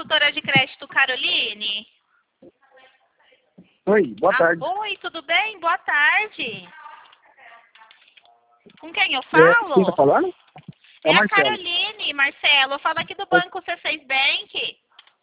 consultora de crédito Caroline? Oi, boa tarde. Oi, tudo bem? Boa tarde. Com quem eu falo? Quem tá falando? É a Marcelo. Caroline, Marcelo. Eu falo aqui do banco C6 Bank.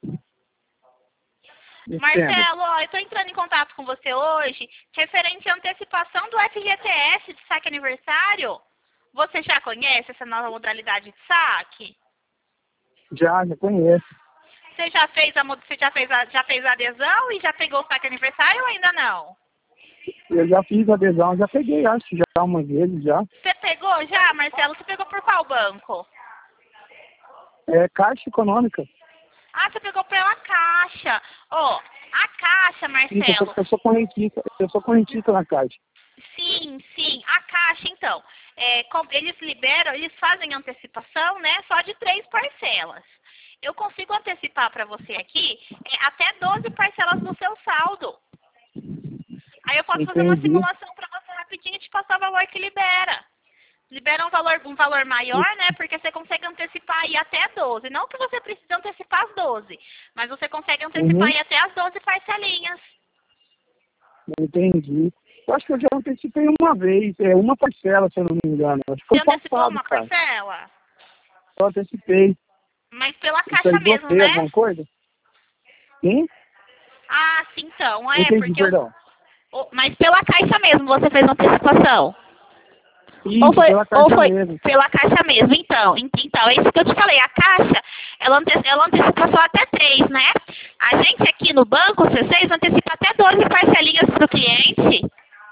Marcelo, ó, eu tô entrando em contato com você hoje, referente à antecipação do FGTS de saque aniversário. Você já conhece essa nova modalidade de saque? Já conheço. Você já fez a adesão e já pegou o saque aniversário ou ainda não? Eu já fiz adesão, já peguei, acho, já umas vezes já. Você pegou já, Marcelo? Você pegou por qual banco? É Caixa Econômica. Ah, você pegou pela Caixa. Ó, a Caixa, Marcelo. Eu sou correntista na Caixa. Sim. A Caixa, então, eles fazem antecipação, né, só de 3 parcelas. Eu consigo antecipar para você aqui até 12 parcelas no seu saldo. Aí eu posso fazer uma simulação para você rapidinho e te passar o valor que libera. Libera um valor maior, né? Porque você consegue antecipar aí até 12. Não que você precise antecipar as 12, mas você consegue antecipar aí até as 12 parcelinhas. Entendi. Eu acho que eu já antecipei uma vez, uma parcela, se eu não me engano. Acho que foi Você antecipou passado, uma cara. parcela? Eu antecipei. Mas pela Caixa mesmo, você, né? alguma coisa? Sim? Ah, sim, então. Entendi, Porque perdão. mas pela Caixa mesmo você fez antecipação? Isso, Ou foi mesmo. pela Caixa mesmo? Então, é isso que eu te falei. A Caixa, ela antecipa só até 3, né? A gente aqui no banco, C6, antecipa até 12 parcelinhas para o cliente.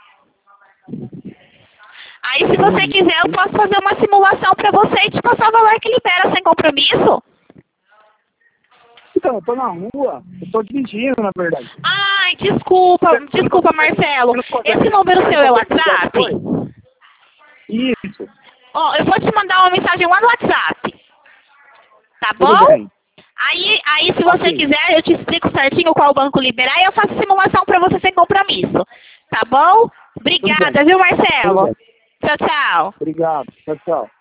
Aí, se você quiser, eu posso fazer uma simulação para você e te passar o valor que libera sem compromisso. Então, eu tô na rua, eu tô dirigindo, na verdade. Ai, desculpa, Marcelo. Esse número seu é o WhatsApp? Isso. Ó, eu vou te mandar uma mensagem lá no WhatsApp. Tá Tudo bom? bem. Aí, se você quiser, eu te explico certinho qual banco liberar e eu faço simulação para você sem compromisso. Tá bom? Obrigada, viu, Marcelo? Tchau, tchau. Obrigado. Tchau, tchau.